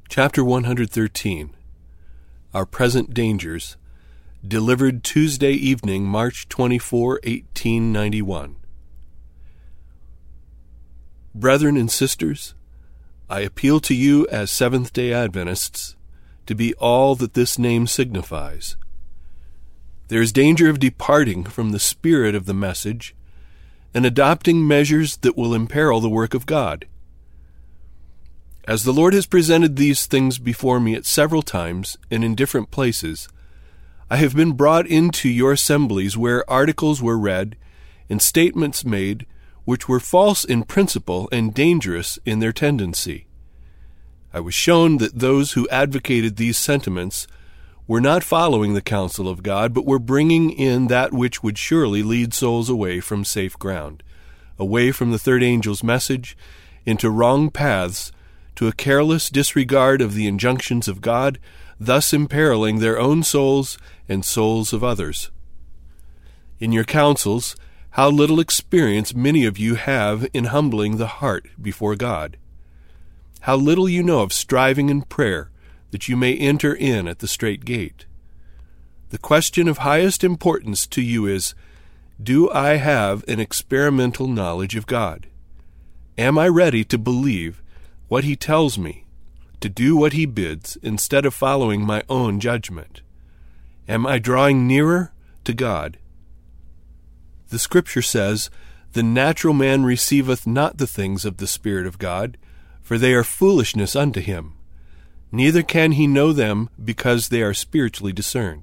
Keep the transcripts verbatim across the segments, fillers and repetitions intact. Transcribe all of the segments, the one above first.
Chapter one hundred thirteen. Our Present Dangers. Delivered Tuesday evening, March twenty-fourth, eighteen ninety-one. Brethren and sisters, I appeal to you as Seventh-day Adventists to be all that this name signifies. There is danger of departing from the spirit of the message and adopting measures that will imperil the work of God. As the Lord has presented these things before me at several times and in different places, I have been brought into your assemblies where articles were read and statements made which were false in principle and dangerous in their tendency. I was shown that those who advocated these sentiments were not following the counsel of God, but were bringing in that which would surely lead souls away from safe ground, away from the third angel's message, into wrong paths, to a careless disregard of the injunctions of God, thus imperiling their own souls and souls of others. In your counsels, how little experience many of you have in humbling the heart before God. How little you know of striving in prayer that you may enter in at the strait gate. The question of highest importance to you is, do I have an experimental knowledge of God? Am I ready to believe what He tells me, to do what He bids, instead of following my own judgment? Am I drawing nearer to God? The Scripture says, "The natural man receiveth not the things of the Spirit of God, for they are foolishness unto him. Neither can he know them, because they are spiritually discerned."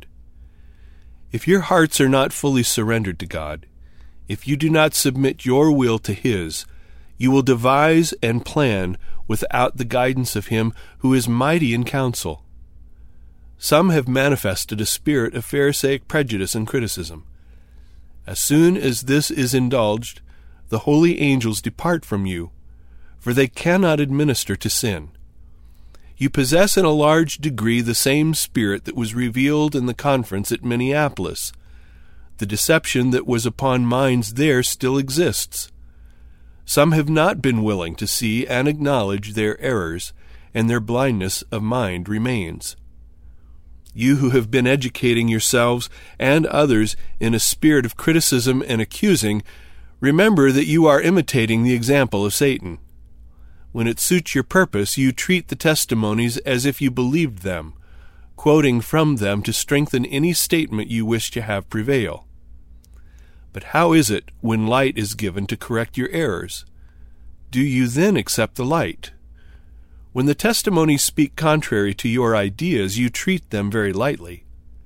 If your hearts are not fully surrendered to God, if you do not submit your will to His, you will devise and plan without the guidance of Him who is mighty in counsel. Some have manifested a spirit of Pharisaic prejudice and criticism. As soon as this is indulged, the holy angels depart from you, for they cannot administer to sin. You possess in a large degree the same spirit that was revealed in the conference at Minneapolis. The deception that was upon minds there still exists. Some have not been willing to see and acknowledge their errors, and their blindness of mind remains. You who have been educating yourselves and others in a spirit of criticism and accusing, remember that you are imitating the example of Satan. When it suits your purpose, you treat the testimonies as if you believed them, quoting from them to strengthen any statement you wish to have prevail. But how is it when light is given to correct your errors? Do you then accept the light? When the testimonies speak contrary to your ideas, you treat them very lightly.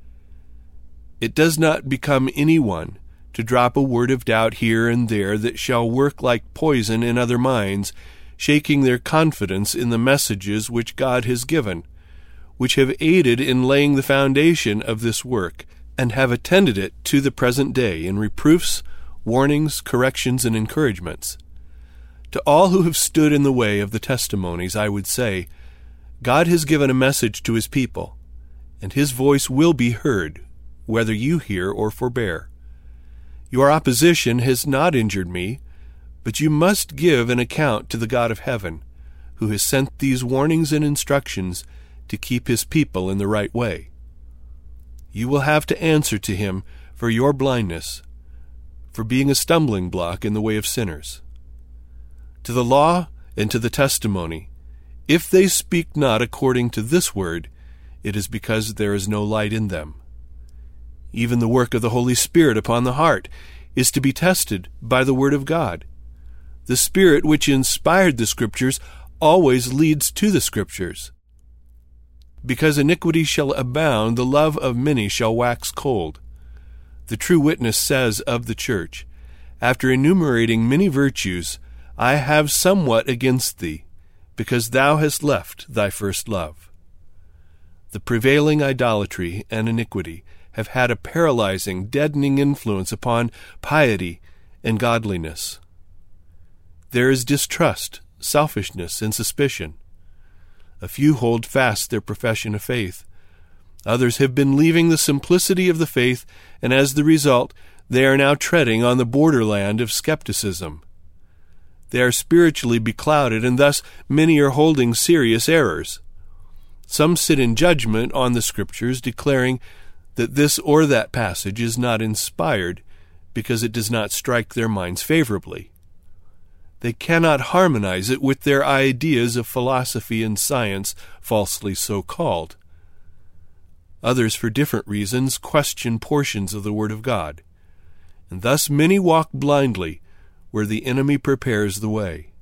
It does not become anyone to drop a word of doubt here and there that shall work like poison in other minds, shaking their confidence in the messages which God has given, which have aided in laying the foundation of this work, and have attended it to the present day in reproofs, warnings, corrections, and encouragements. To all who have stood in the way of the testimonies, I would say, God has given a message to His people, and His voice will be heard, whether you hear or forbear. Your opposition has not injured me, but you must give an account to the God of heaven, who has sent these warnings and instructions to keep His people in the right way. You will have to answer to Him for your blindness, for being a stumbling block in the way of sinners. To the law and to the testimony, if they speak not according to this word, it is because there is no light in them. Even the work of the Holy Spirit upon the heart is to be tested by the Word of God. The Spirit which inspired the Scriptures always leads to the Scriptures. Because iniquity shall abound, the love of many shall wax cold. The true witness says of the church, after enumerating many virtues, I have somewhat against thee, because thou hast left thy first love. The prevailing idolatry and iniquity have had a paralyzing, deadening influence upon piety and godliness. There is distrust, selfishness, and suspicion. A few hold fast their profession of faith. Others have been leaving the simplicity of the faith, and as the result, they are now treading on the borderland of skepticism. They are spiritually beclouded, and thus many are holding serious errors. Some sit in judgment on the Scriptures, declaring that this or that passage is not inspired because it does not strike their minds favorably. They cannot harmonize it with their ideas of philosophy and science, falsely so called. Others, for different reasons, question portions of the Word of God, and thus many walk blindly where the enemy prepares the way.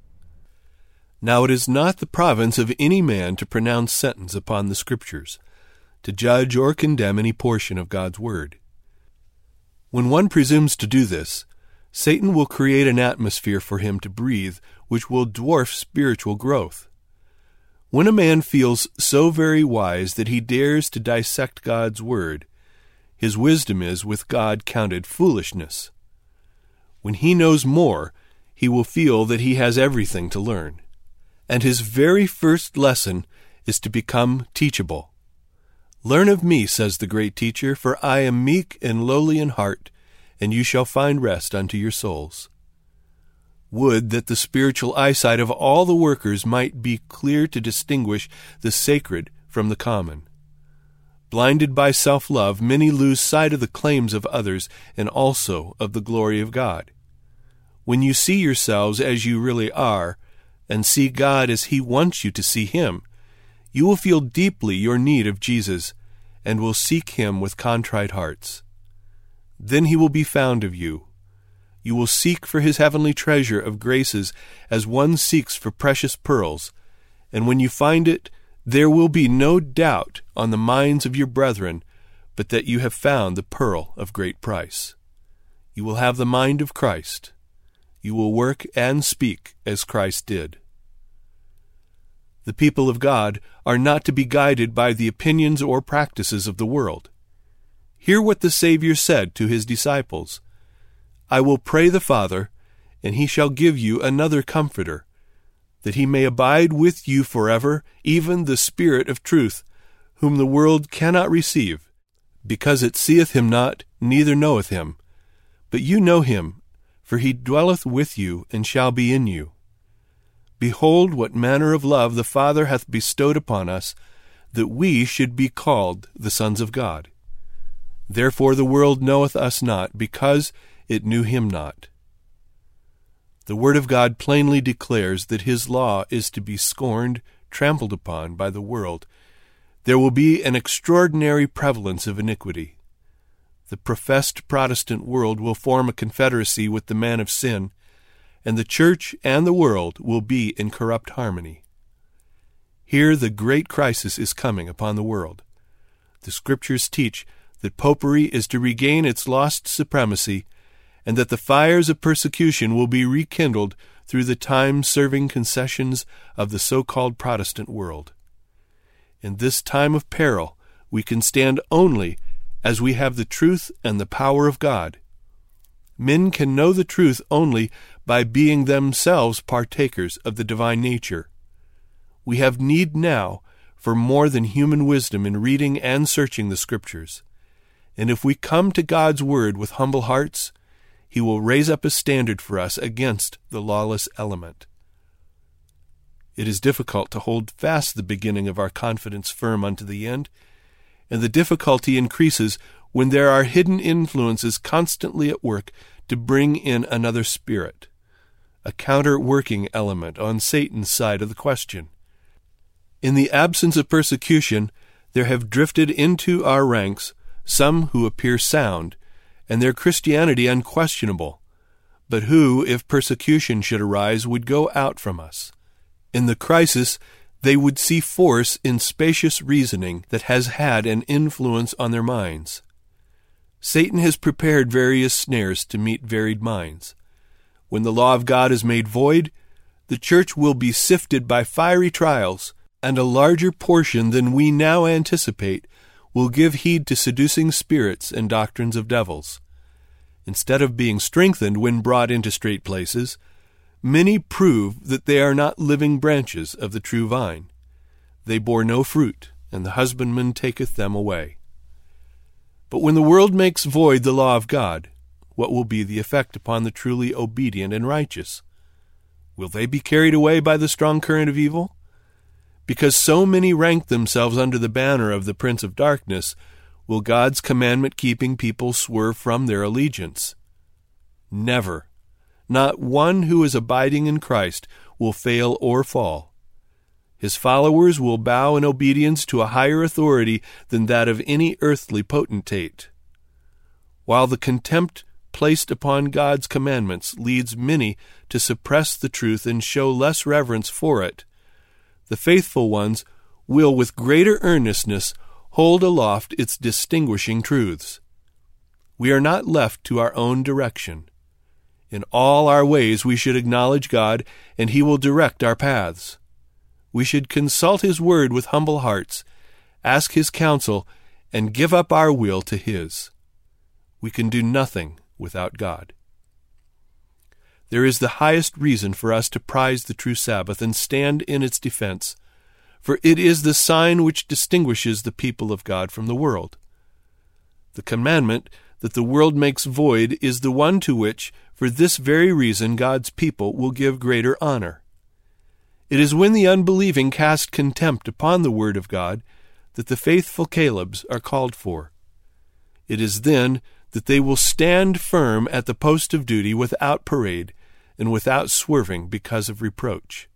Now it is not the province of any man to pronounce sentence upon the Scriptures, to judge or condemn any portion of God's Word. When one presumes to do this, Satan will create an atmosphere for him to breathe which will dwarf spiritual growth. When a man feels so very wise that he dares to dissect God's Word, his wisdom is with God counted foolishness. When he knows more, he will feel that he has everything to learn, and his very first lesson is to become teachable. "Learn of me," says the great teacher, "for I am meek and lowly in heart, and you shall find rest unto your souls." Would that the spiritual eyesight of all the workers might be clear to distinguish the sacred from the common. Blinded by self-love, many lose sight of the claims of others and also of the glory of God. When you see yourselves as you really are, and see God as He wants you to see Him, you will feel deeply your need of Jesus, and will seek Him with contrite hearts. Then He will be found of you. You will seek for His heavenly treasure of graces as one seeks for precious pearls, and when you find it, there will be no doubt on the minds of your brethren but that you have found the pearl of great price. You will have the mind of Christ. You will work and speak as Christ did. The people of God are not to be guided by the opinions or practices of the world. Hear what the Savior said to His disciples: "I will pray the Father, and He shall give you another Comforter, that He may abide with you forever, even the Spirit of truth, whom the world cannot receive, because it seeth Him not, neither knoweth Him. But you know Him, for He dwelleth with you, and shall be in you. Behold, what manner of love the Father hath bestowed upon us, that we should be called the sons of God. Therefore the world knoweth us not, because it knew Him not." The Word of God plainly declares that His law is to be scorned, trampled upon by the world. There will be an extraordinary prevalence of iniquity. The professed Protestant world will form a confederacy with the man of sin, and the church and the world will be in corrupt harmony. Here the great crisis is coming upon the world. The Scriptures teach that popery is to regain its lost supremacy, and that the fires of persecution will be rekindled through the time-serving concessions of the so-called Protestant world. In this time of peril, we can stand only as we have the truth and the power of God. Men can know the truth only by being themselves partakers of the divine nature. We have need now for more than human wisdom in reading and searching the Scriptures. And if we come to God's Word with humble hearts, He will raise up a standard for us against the lawless element. It is difficult to hold fast the beginning of our confidence firm unto the end, and the difficulty increases when there are hidden influences constantly at work to bring in another spirit, a counter-working element on Satan's side of the question. In the absence of persecution, there have drifted into our ranks some who appear sound, and their Christianity unquestionable, but who, if persecution should arise, would go out from us. In the crisis, they would see force in spacious reasoning that has had an influence on their minds. Satan has prepared various snares to meet varied minds. When the law of God is made void, the church will be sifted by fiery trials, and a larger portion than we now anticipate will give heed to seducing spirits and doctrines of devils. Instead of being strengthened when brought into straight places, many prove that they are not living branches of the true vine. They bore no fruit, and the husbandman taketh them away. But when the world makes void the law of God, what will be the effect upon the truly obedient and righteous? Will they be carried away by the strong current of evil? Because so many rank themselves under the banner of the Prince of Darkness, will God's commandment-keeping people swerve from their allegiance? Never. Not one who is abiding in Christ will fail or fall. His followers will bow in obedience to a higher authority than that of any earthly potentate. While the contempt placed upon God's commandments leads many to suppress the truth and show less reverence for it, the faithful ones will with greater earnestness hold aloft its distinguishing truths. We are not left to our own direction. In all our ways we should acknowledge God, and He will direct our paths. We should consult His word with humble hearts, ask His counsel, and give up our will to His. We can do nothing without God. There is the highest reason for us to prize the true Sabbath and stand in its defense, for it is the sign which distinguishes the people of God from the world. The commandment that the world makes void is the one to which, for this very reason, God's people will give greater honor. It is when the unbelieving cast contempt upon the word of God that the faithful Calebs are called for. It is then that they will stand firm at the post of duty without parade and without swerving because of reproach.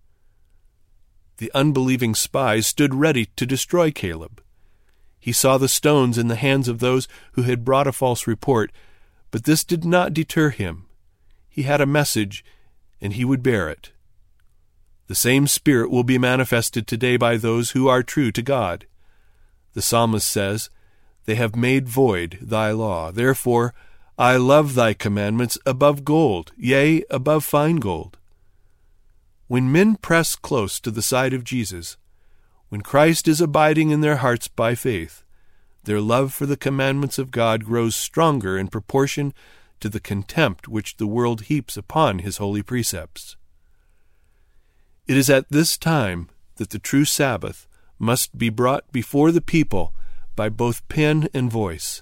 The unbelieving spies stood ready to destroy Caleb. He saw the stones in the hands of those who had brought a false report, but this did not deter him. He had a message, and he would bear it. The same spirit will be manifested today by those who are true to God. The psalmist says, "They have made void thy law. Therefore I love thy commandments above gold, yea, above fine gold." When men press close to the side of Jesus, when Christ is abiding in their hearts by faith, their love for the commandments of God grows stronger in proportion to the contempt which the world heaps upon His holy precepts. It is at this time that the true Sabbath must be brought before the people by both pen and voice.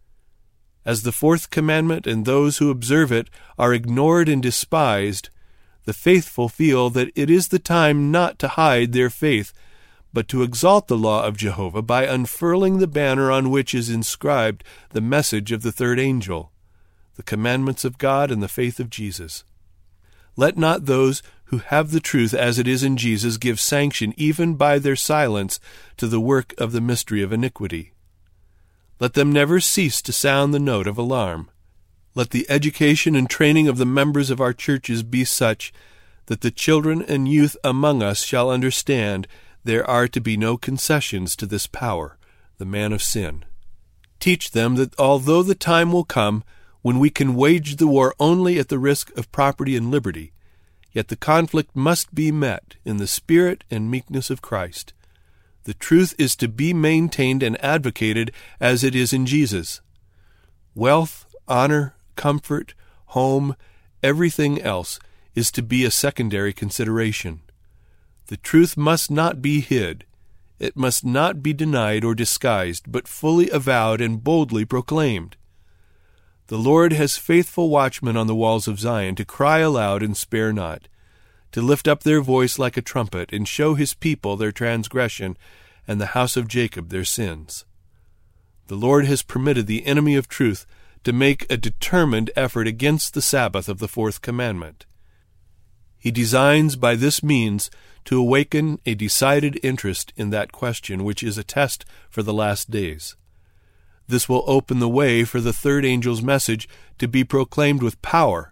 As the fourth commandment and those who observe it are ignored and despised, the faithful feel that it is the time not to hide their faith, but to exalt the law of Jehovah by unfurling the banner on which is inscribed the message of the third angel, the commandments of God and the faith of Jesus. Let not those who have the truth as it is in Jesus give sanction even by their silence to the work of the mystery of iniquity. Let them never cease to sound the note of alarm. Let the education and training of the members of our churches be such that the children and youth among us shall understand there are to be no concessions to this power, the man of sin. Teach them that although the time will come when we can wage the war only at the risk of property and liberty, yet the conflict must be met in the spirit and meekness of Christ. The truth is to be maintained and advocated as it is in Jesus. Wealth, honor, comfort, home, everything else is to be a secondary consideration. The truth must not be hid. It must not be denied or disguised, but fully avowed and boldly proclaimed. The Lord has faithful watchmen on the walls of Zion to cry aloud and spare not, to lift up their voice like a trumpet and show His people their transgression and the house of Jacob their sins. The Lord has permitted the enemy of truth to make a determined effort against the Sabbath of the fourth commandment. He designs by this means to awaken a decided interest in that question which is a test for the last days. This will open the way for the third angel's message to be proclaimed with power.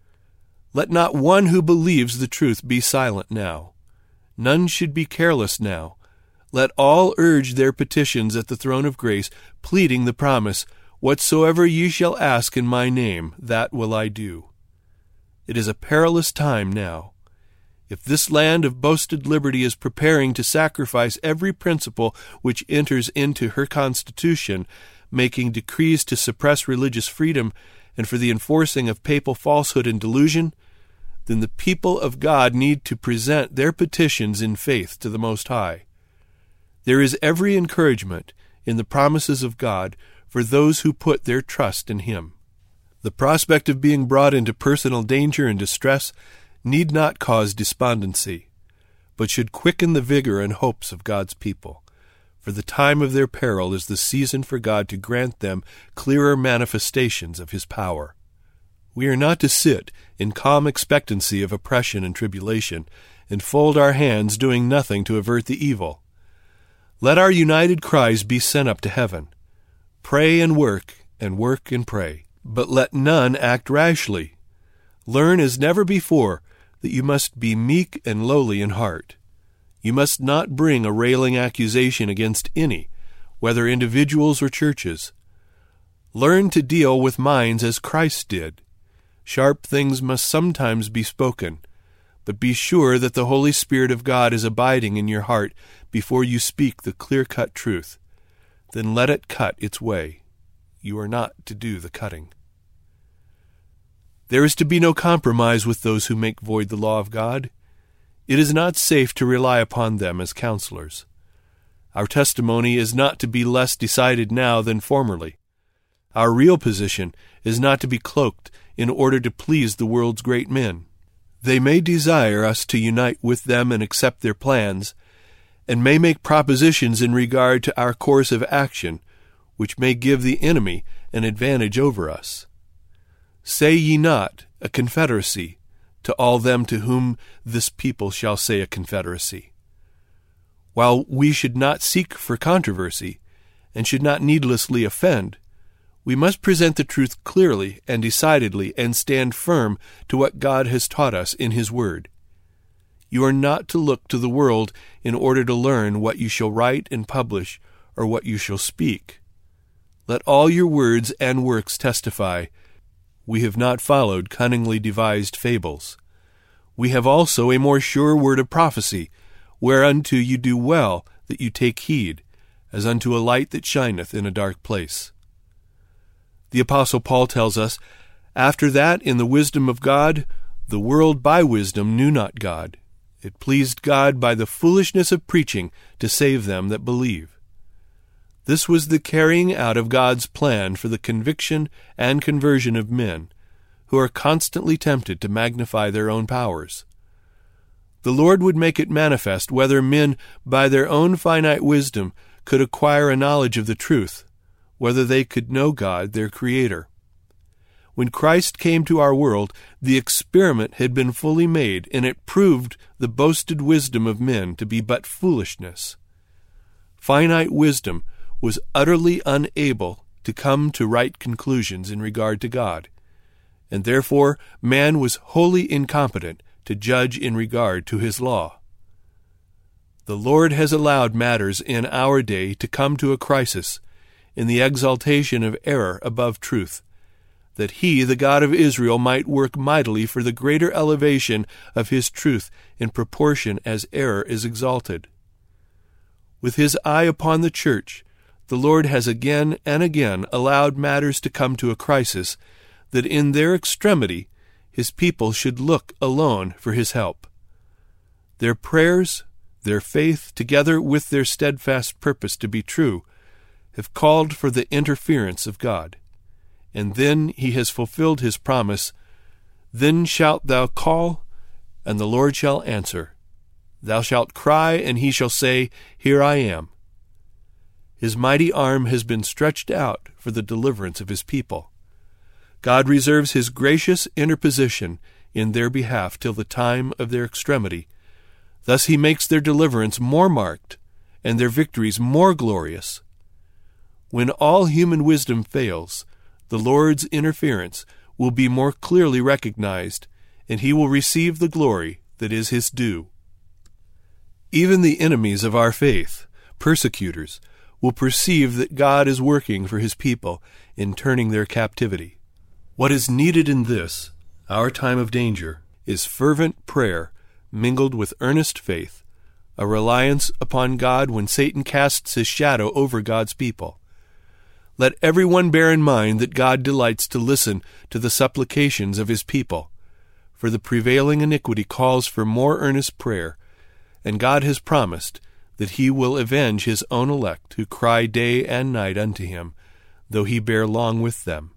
Let not one who believes the truth be silent now. None should be careless now. Let all urge their petitions at the throne of grace, pleading the promise, "Whatsoever ye shall ask in my name, that will I do." It is a perilous time now. If this land of boasted liberty is preparing to sacrifice every principle which enters into her constitution, making decrees to suppress religious freedom and for the enforcing of papal falsehood and delusion, then the people of God need to present their petitions in faith to the Most High. There is every encouragement in the promises of God for those who put their trust in Him. The prospect of being brought into personal danger and distress need not cause despondency. but should quicken the vigor and hopes of God's people. For the time of their peril is the season for God to grant them clearer manifestations of his power. We are not to sit in calm expectancy of oppression and tribulation, and fold our hands doing nothing to avert the evil. Let our united cries be sent up to heaven. Pray and work, and work and pray. But let none act rashly. Learn as never before that you must be meek and lowly in heart. You must not bring a railing accusation against any, whether individuals or churches. Learn to deal with minds as Christ did. Sharp things must sometimes be spoken, but be sure that the Holy Spirit of God is abiding in your heart before you speak the clear-cut truth. Then let it cut its way. You are not to do the cutting. There is to be no compromise with those who make void the law of God. It is not safe to rely upon them as counselors. Our testimony is not to be less decided now than formerly. Our real position is not to be cloaked in order to please the world's great men. They may desire us to unite with them and accept their plans, and may make propositions in regard to our course of action, which may give the enemy an advantage over us. Say ye not, a confederacy, to all them to whom this people shall say a confederacy. While we should not seek for controversy, and should not needlessly offend, we must present the truth clearly and decidedly and stand firm to what God has taught us in his word. You are not to look to the world in order to learn what you shall write and publish or what you shall speak. Let all your words and works testify, we have not followed cunningly devised fables. We have also a more sure word of prophecy, whereunto you do well that you take heed, as unto a light that shineth in a dark place. The Apostle Paul tells us, after that, in the wisdom of God, the world by wisdom knew not God. It pleased God by the foolishness of preaching to save them that believe. This was the carrying out of God's plan for the conviction and conversion of men, who are constantly tempted to magnify their own powers. The Lord would make it manifest whether men by their own finite wisdom could acquire a knowledge of the truth, whether they could know God, their Creator. When Christ came to our world, the experiment had been fully made, and it proved the boasted wisdom of men to be but foolishness. Finite wisdom was utterly unable to come to right conclusions in regard to God, and therefore man was wholly incompetent to judge in regard to his law. The Lord has allowed matters in our day to come to a crisis in the exaltation of error above truth, that he, the God of Israel, might work mightily for the greater elevation of his truth in proportion as error is exalted. With his eye upon the church, the Lord has again and again allowed matters to come to a crisis, that in their extremity his people should look alone for his help. Their prayers, their faith, together with their steadfast purpose to be true, have called for the interference of God. And then he has fulfilled his promise, Then shalt thou call, and the Lord shall answer. Thou shalt cry, and he shall say, Here I am. His mighty arm has been stretched out for the deliverance of his people. God reserves his gracious interposition in their behalf till the time of their extremity. Thus he makes their deliverance more marked, and their victories more glorious. When all human wisdom fails, the Lord's interference will be more clearly recognized, and he will receive the glory that is his due. Even the enemies of our faith, persecutors, will perceive that God is working for his people in turning their captivity. What is needed in this, our time of danger, is fervent prayer mingled with earnest faith, a reliance upon God when Satan casts his shadow over God's people. Let everyone bear in mind that God delights to listen to the supplications of his people, for the prevailing iniquity calls for more earnest prayer, and God has promised that he will avenge his own elect who cry day and night unto him, though he bear long with them.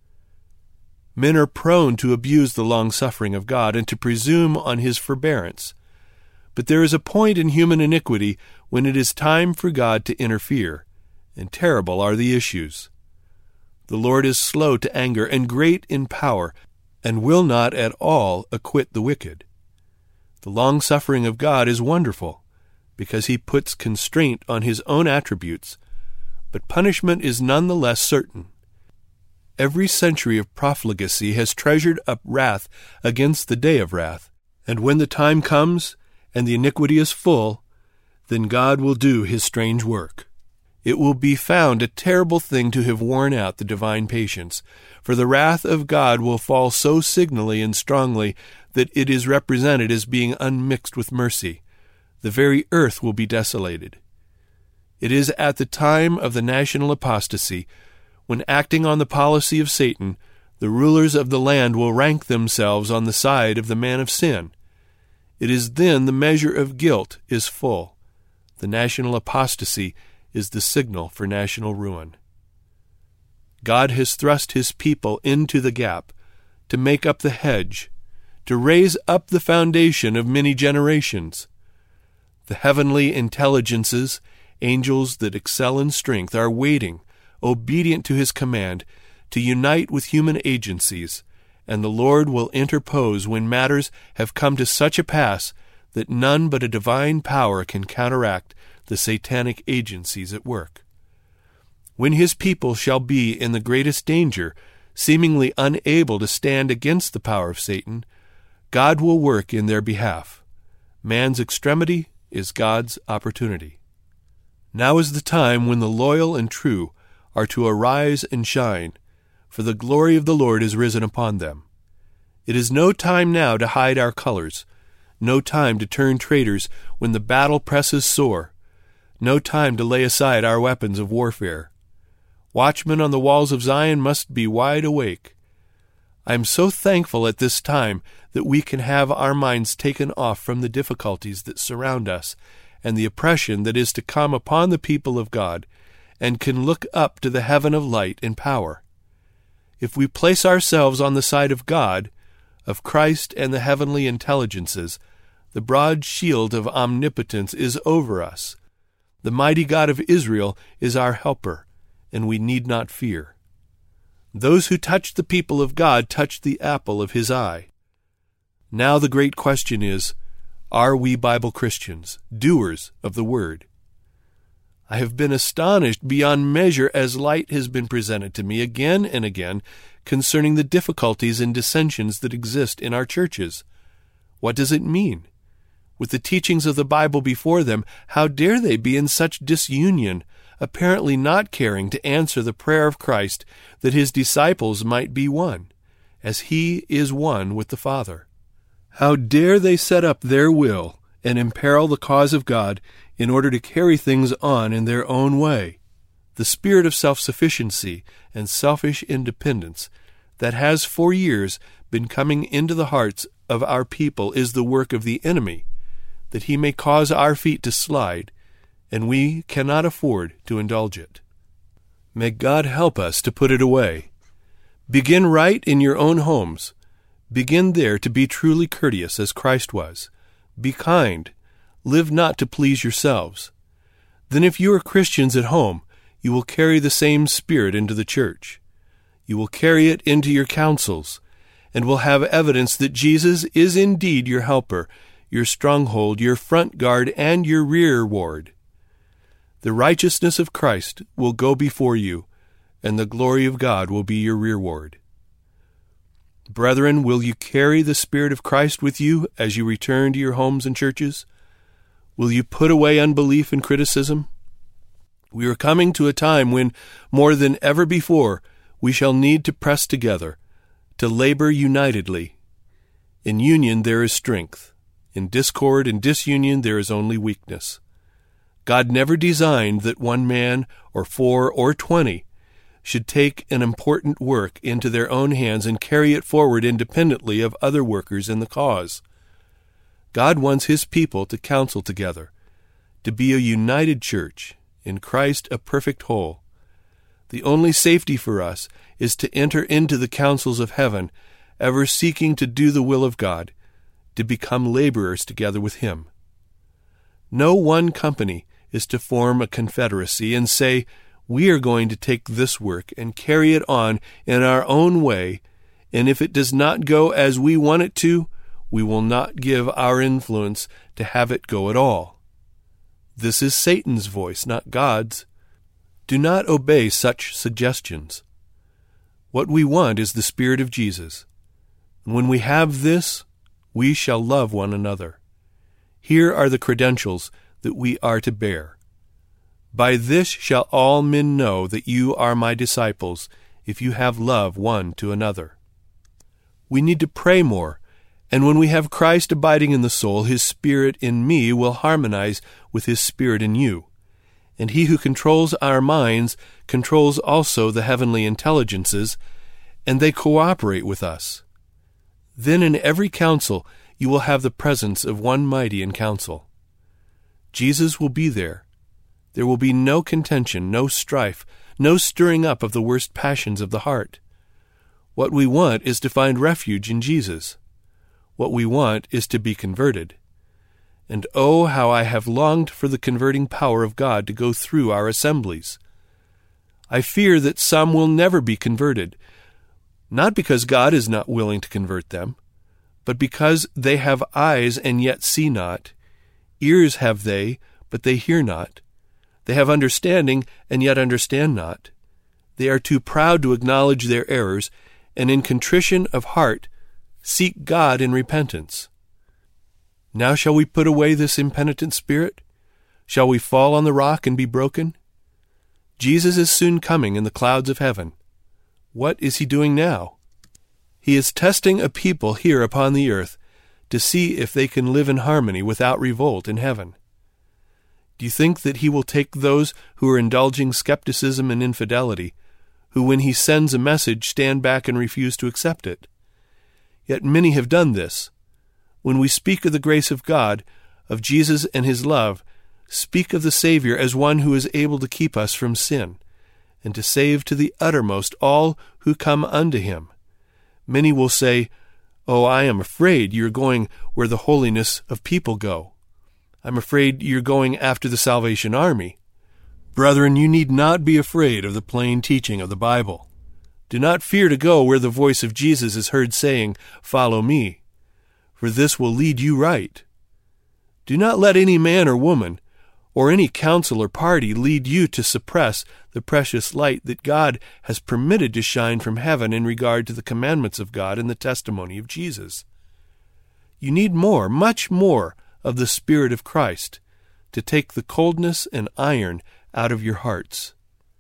Men are prone to abuse the long-suffering of God and to presume on his forbearance. But there is a point in human iniquity when it is time for God to interfere, and terrible are the issues. The Lord is slow to anger and great in power, and will not at all acquit the wicked. The long-suffering of God is wonderful, because he puts constraint on his own attributes, but punishment is none the less certain. Every century of profligacy has treasured up wrath against the day of wrath, and when the time comes, and the iniquity is full, then God will do his strange work. It will be found a terrible thing to have worn out the divine patience, for the wrath of God will fall so signally and strongly that it is represented as being unmixed with mercy. The very earth will be desolated. It is at the time of the national apostasy, when acting on the policy of Satan, the rulers of the land will rank themselves on the side of the man of sin. It is then the measure of guilt is full. The national apostasy is the signal for national ruin. God has thrust his people into the gap, to make up the hedge, to raise up the foundation of many generations. The heavenly intelligences, angels that excel in strength, are waiting, obedient to his command, to unite with human agencies, and the Lord will interpose when matters have come to such a pass that none but a divine power can counteract the satanic agencies at work. When his people shall be in the greatest danger, seemingly unable to stand against the power of Satan, God will work in their behalf. Man's extremity is God's opportunity. Now is the time when the loyal and true are to arise and shine, for the glory of the Lord is risen upon them. It is no time now to hide our colors, no time to turn traitors when the battle presses sore, no time to lay aside our weapons of warfare. Watchmen on the walls of Zion must be wide awake. I am so thankful at this time that we can have our minds taken off from the difficulties that surround us and the oppression that is to come upon the people of God, and can look up to the heaven of light and power. If we place ourselves on the side of God, of Christ and the heavenly intelligences, the broad shield of omnipotence is over us. The mighty God of Israel is our helper, and we need not fear. Those who touch the people of God touch the apple of his eye. Now the great question is, are we Bible Christians, doers of the Word? I have been astonished beyond measure as light has been presented to me again and again concerning the difficulties and dissensions that exist in our churches. What does it mean? With the teachings of the Bible before them, how dare they be in such disunion, apparently not caring to answer the prayer of Christ that his disciples might be one, as he is one with the Father? How dare they set up their will and imperil the cause of God in order to carry things on in their own way? The spirit of self-sufficiency and selfish independence that has for years been coming into the hearts of our people is the work of the enemy, that he may cause our feet to slide, and we cannot afford to indulge it. May God help us to put it away. Begin right in your own homes. Begin there to be truly courteous as Christ was. Be kind. Live not to please yourselves. Then if you are Christians at home, you will carry the same spirit into the church. You will carry it into your councils, and will have evidence that Jesus is indeed your helper, your stronghold, your front guard, and your rear ward. The righteousness of Christ will go before you, and the glory of God will be your rearward. Brethren, will you carry the Spirit of Christ with you as you return to your homes and churches? Will you put away unbelief and criticism? We are coming to a time when, more than ever before, we shall need to press together, to labor unitedly. In union there is strength. In discord and disunion there is only weakness. God never designed that one man, or four, or twenty, should take an important work into their own hands and carry it forward independently of other workers in the cause. God wants his people to counsel together, to be a united church, in Christ a perfect whole. The only safety for us is to enter into the councils of heaven, ever seeking to do the will of God, to become laborers together with him. No one company is to form a confederacy and say, we are going to take this work and carry it on in our own way, and if it does not go as we want it to, we will not give our influence to have it go at all. This is Satan's voice, not God's. Do not obey such suggestions. What we want is the Spirit of Jesus. And when we have this, we shall love one another. Here are the credentials that we are to bear. By this shall all men know that you are my disciples, if you have love one to another. We need to pray more, and when we have Christ abiding in the soul, his Spirit in me will harmonize with his Spirit in you. And he who controls our minds controls also the heavenly intelligences, and they cooperate with us. Then in every council you will have the presence of one mighty in council. Jesus will be there. There will be no contention, no strife, no stirring up of the worst passions of the heart. What we want is to find refuge in Jesus. What we want is to be converted. And oh, how I have longed for the converting power of God to go through our assemblies. I fear that some will never be converted, not because God is not willing to convert them, but because they have eyes and yet see not, ears have they, but they hear not, they have understanding and yet understand not. They are too proud to acknowledge their errors, and in contrition of heart seek God in repentance. Now shall we put away this impenitent spirit? Shall we fall on the rock and be broken? Jesus is soon coming in the clouds of heaven. What is he doing now? He is testing a people here upon the earth to see if they can live in harmony without revolt in heaven. Do you think that he will take those who are indulging skepticism and infidelity, who when he sends a message stand back and refuse to accept it? Yet many have done this. When we speak of the grace of God, of Jesus and his love, speak of the Savior as one who is able to keep us from sin, and to save to the uttermost all who come unto him. Many will say, "Oh, I am afraid you're going where the holiness of people go. I'm afraid you're going after the Salvation Army." Brethren, you need not be afraid of the plain teaching of the Bible. Do not fear to go where the voice of Jesus is heard saying, "Follow me," for this will lead you right. Do not let any man or woman, or any council or party lead you to suppress the precious light that God has permitted to shine from heaven in regard to the commandments of God and the testimony of Jesus. You need more, much more, of the Spirit of Christ to take the coldness and iron out of your hearts.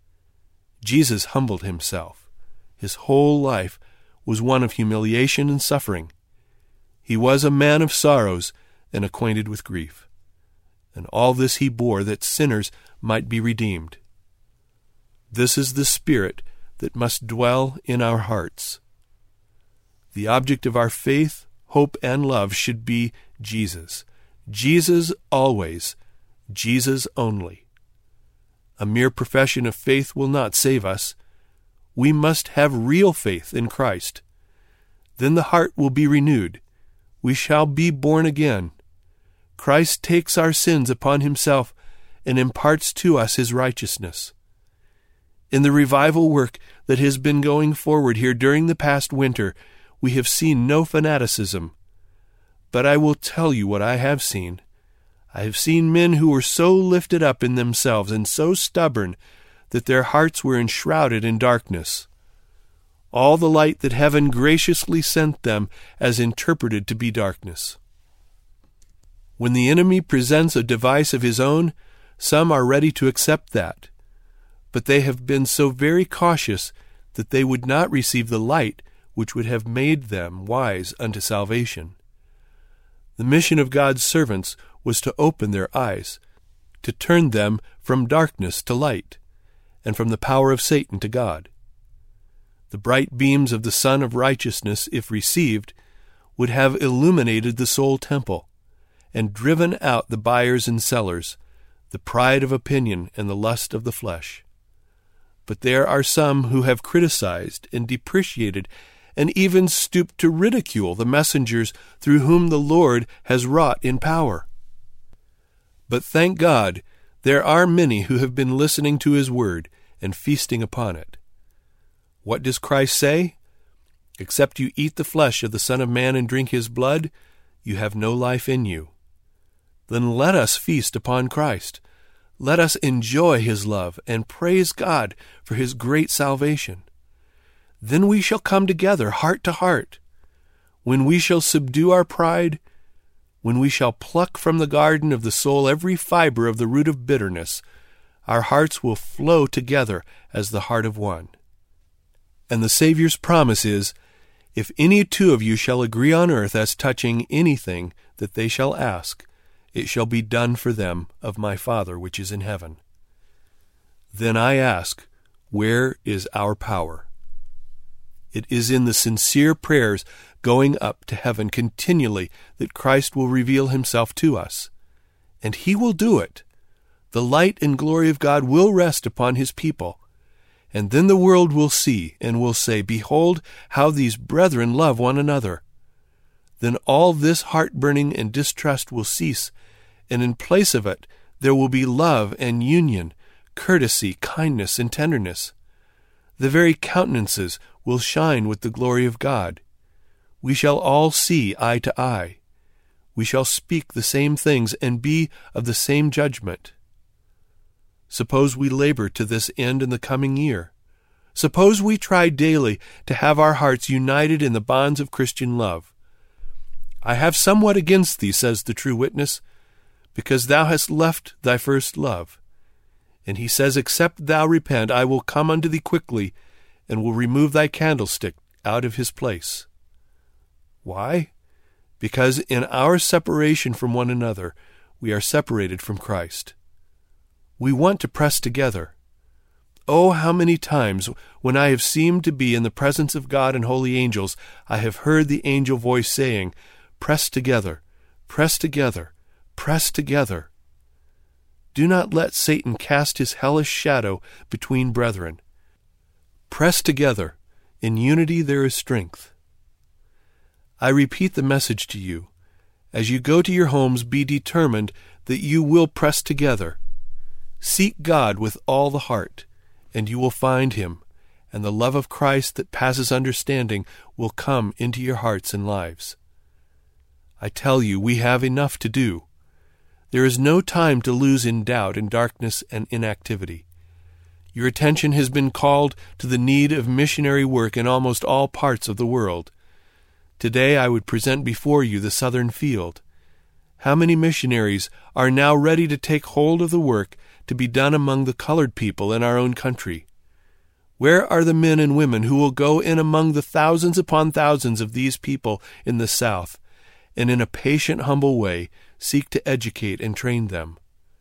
Jesus humbled himself. His whole life was one of humiliation and suffering. He was a man of sorrows and acquainted with grief. And all this he bore that sinners might be redeemed. This is the Spirit that must dwell in our hearts. The object of our faith, hope, and love should be Jesus. Jesus always, Jesus only. A mere profession of faith will not save us. We must have real faith in Christ. Then the heart will be renewed. We shall be born again. Christ takes our sins upon himself and imparts to us his righteousness. In the revival work that has been going forward here during the past winter, we have seen no fanaticism. But I will tell you what I have seen. I have seen men who were so lifted up in themselves and so stubborn that their hearts were enshrouded in darkness. All the light that heaven graciously sent them as interpreted to be darkness. When the enemy presents a device of his own, some are ready to accept that. But they have been so very cautious that they would not receive the light which would have made them wise unto salvation. The mission of God's servants was to open their eyes, to turn them from darkness to light, and from the power of Satan to God. The bright beams of the Sun of Righteousness, if received, would have illuminated the soul temple, and driven out the buyers and sellers, the pride of opinion and the lust of the flesh. But there are some who have criticized and depreciated and even stooped to ridicule the messengers through whom the Lord has wrought in power. But thank God, there are many who have been listening to his word and feasting upon it. What does Christ say? Except you eat the flesh of the Son of Man and drink his blood, you have no life in you. Then let us feast upon Christ. Let us enjoy his love and praise God for his great salvation. Then we shall come together heart to heart. When we shall subdue our pride, when we shall pluck from the garden of the soul every fiber of the root of bitterness, our hearts will flow together as the heart of one. And the Savior's promise is, if any two of you shall agree on earth as touching anything that they shall ask, it shall be done for them of my Father which is in heaven. Then I ask, where is our power? It is in the sincere prayers going up to heaven continually that Christ will reveal himself to us. And he will do it. The light and glory of God will rest upon his people. And then the world will see and will say, behold, how these brethren love one another. Then all this heart-burning and distrust will cease, and in place of it there will be love and union, courtesy, kindness, and tenderness. The very countenances will shine with the glory of God. We shall all see eye to eye. We shall speak the same things and be of the same judgment. Suppose we labor to this end in the coming year. Suppose we try daily to have our hearts united in the bonds of Christian love. I have somewhat against thee, says the true witness, because thou hast left thy first love. And he says, except thou repent, I will come unto thee quickly, and will remove thy candlestick out of his place. Why? Because in our separation from one another, we are separated from Christ. We want to press together. Oh, how many times, when I have seemed to be in the presence of God and holy angels, I have heard the angel voice saying, press together, press together, press together. Do not let Satan cast his hellish shadow between brethren. Press together. In unity there is strength. I repeat the message to you. As you go to your homes, be determined that you will press together. Seek God with all the heart, and you will find him, and the love of Christ that passes understanding will come into your hearts and lives. I tell you, we have enough to do. There is no time to lose in doubt and darkness and inactivity. Your attention has been called to the need of missionary work in almost all parts of the world. Today I would present before you the southern field. How many missionaries are now ready to take hold of the work to be done among the colored people in our own country? Where are the men and women who will go in among the thousands upon thousands of these people in the South, and in a patient, humble way seek to educate and train them?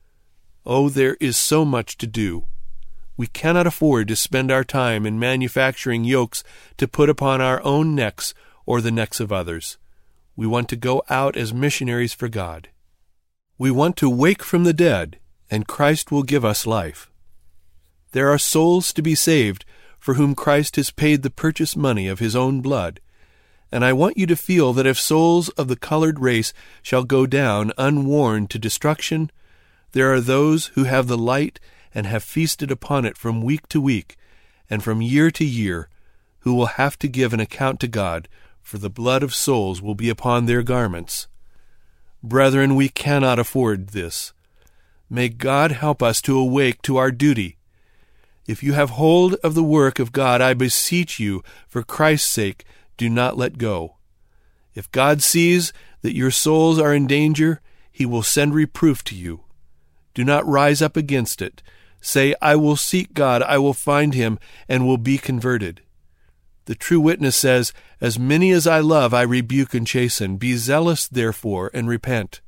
Oh, there is so much to do. We cannot afford to spend our time in manufacturing yokes to put upon our own necks or the necks of others. We want to go out as missionaries for God. We want to wake from the dead, and Christ will give us life. There are souls to be saved for whom Christ has paid the purchase money of his own blood, and I want you to feel that if souls of the colored race shall go down unwarned to destruction, there are those who have the light and have feasted upon it from week to week and from year to year, who will have to give an account to God, for the blood of souls will be upon their garments. Brethren, we cannot afford this. May God help us to awake to our duty. If you have hold of the work of God, I beseech you, for Christ's sake, do not let go. If God sees that your souls are in danger, he will send reproof to you. Do not rise up against it. Say, I will seek God, I will find him, and will be converted. The true witness says, as many as I love, I rebuke and chasten. Be zealous, therefore, and repent.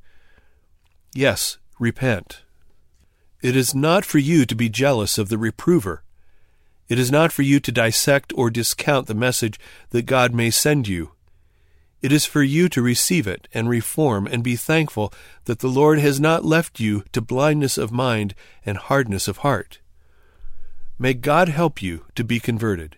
Yes, repent. It is not for you to be jealous of the reprover. It is not for you to dissect or discount the message that God may send you. It is for you to receive it and reform and be thankful that the Lord has not left you to blindness of mind and hardness of heart. May God help you to be converted.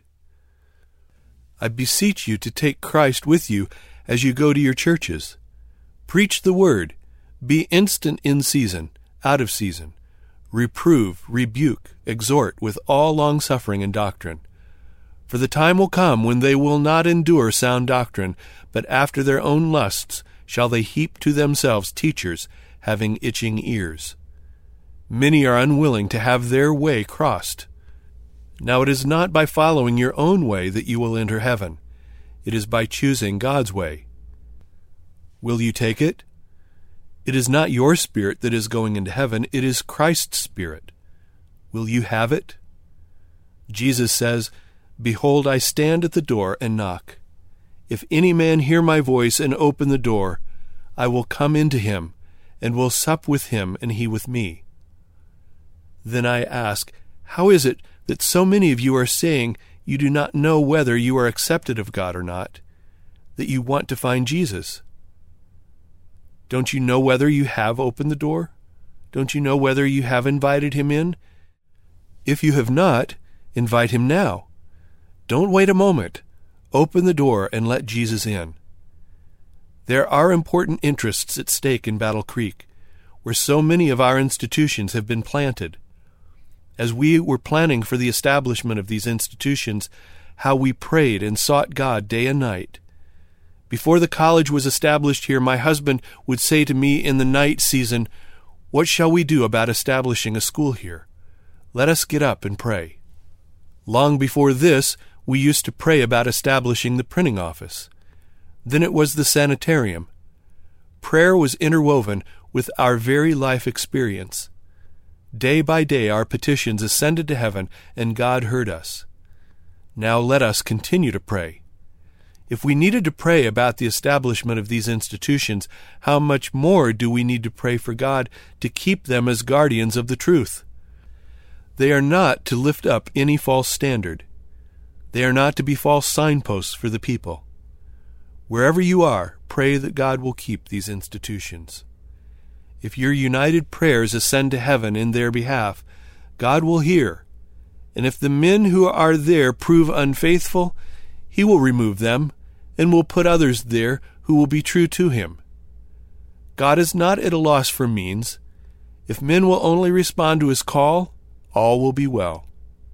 I beseech you to take Christ with you as you go to your churches. Preach the word. Be instant in season, out of season. Reprove, rebuke, exhort with all longsuffering and doctrine. For the time will come when they will not endure sound doctrine, but after their own lusts shall they heap to themselves teachers having itching ears. Many are unwilling to have their way crossed. Now it is not by following your own way that you will enter heaven. It is by choosing God's way. Will you take it? It is not your spirit that is going into heaven, it is Christ's Spirit. Will you have it? Jesus says, Behold, I stand at the door and knock. If any man hear my voice and open the door, I will come into him, and will sup with him, and he with me. Then I ask, how is it that so many of you are saying you do not know whether you are accepted of God or not, that you want to find Jesus? Don't you know whether you have opened the door? Don't you know whether you have invited him in? If you have not, invite him now. Don't wait a moment. Open the door and let Jesus in. There are important interests at stake in Battle Creek, where so many of our institutions have been planted. As we were planning for the establishment of these institutions, how we prayed and sought God day and night. Before the college was established here, my husband would say to me in the night season, What shall we do about establishing a school here? Let us get up and pray. Long before this, we used to pray about establishing the printing office. Then it was the sanitarium. Prayer was interwoven with our very life experience. Day by day our petitions ascended to heaven, and God heard us. Now let us continue to pray. If we needed to pray about the establishment of these institutions, how much more do we need to pray for God to keep them as guardians of the truth? They are not to lift up any false standard. They are not to be false signposts for the people. Wherever you are, pray that God will keep these institutions. If your united prayers ascend to heaven in their behalf, God will hear. And if the men who are there prove unfaithful, he will remove them and will put others there who will be true to him. God is not at a loss for means. If men will only respond to his call, all will be well.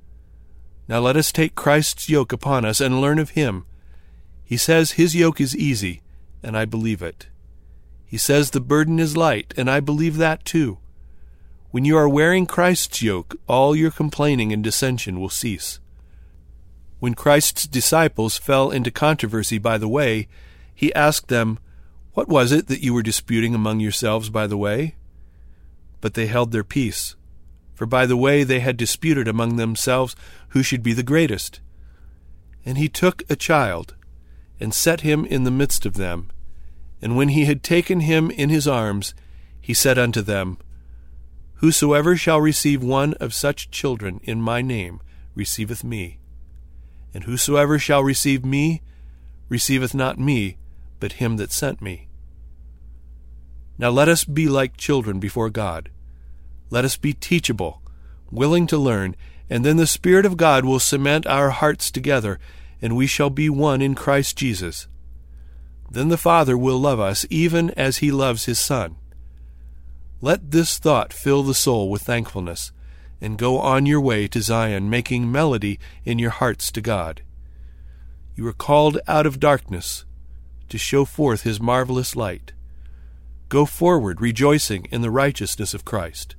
Now let us take Christ's yoke upon us and learn of him. He says his yoke is easy, and I believe it. He says the burden is light, and I believe that too. When you are wearing Christ's yoke, all your complaining and dissension will cease. When Christ's disciples fell into controversy by the way, he asked them, What was it that you were disputing among yourselves by the way? But they held their peace, for by the way they had disputed among themselves who should be the greatest. And he took a child, and set him in the midst of them. And when he had taken him in his arms, he said unto them, Whosoever shall receive one of such children in my name receiveth me. And whosoever shall receive me receiveth not me, but him that sent me. Now let us be like children before God. Let us be teachable, willing to learn, and then the Spirit of God will cement our hearts together, and we shall be one in Christ Jesus. Then the Father will love us even as he loves his Son. Let this thought fill the soul with thankfulness, and go on your way to Zion, making melody in your hearts to God. You are called out of darkness to show forth his marvelous light. Go forward, rejoicing in the righteousness of Christ.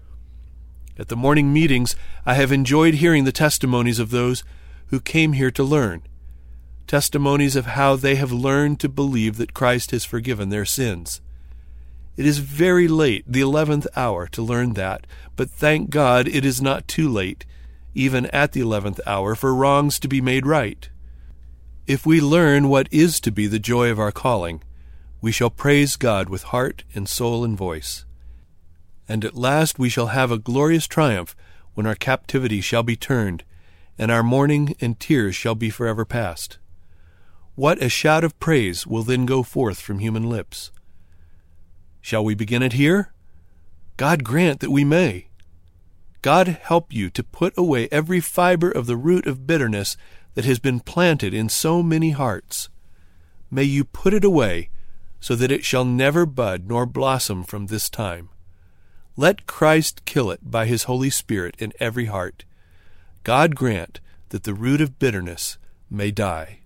At the morning meetings, I have enjoyed hearing the testimonies of those who came here to learn, testimonies of how they have learned to believe that Christ has forgiven their sins. It is very late, the eleventh hour, to learn that, but thank God it is not too late, even at the eleventh hour, for wrongs to be made right. If we learn what is to be the joy of our calling, we shall praise God with heart and soul and voice. And at last we shall have a glorious triumph when our captivity shall be turned, and our mourning and tears shall be forever past. What a shout of praise will then go forth from human lips! Shall we begin it here? God grant that we may. God help you to put away every fiber of the root of bitterness that has been planted in so many hearts. May you put it away, so that it shall never bud nor blossom from this time. Let Christ kill it by his Holy Spirit in every heart. God grant that the root of bitterness may die.